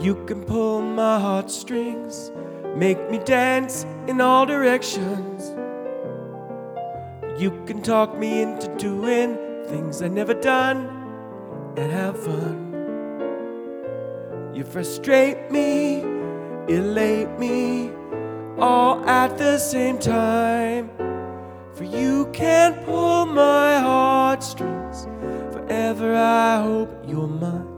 You can pull my heartstrings, make me dance in all directions. You can talk me into doing things I never done and have fun. You frustrate me, elate me, all at the same time. For you can't pull my heartstrings, forever I hope you're mine.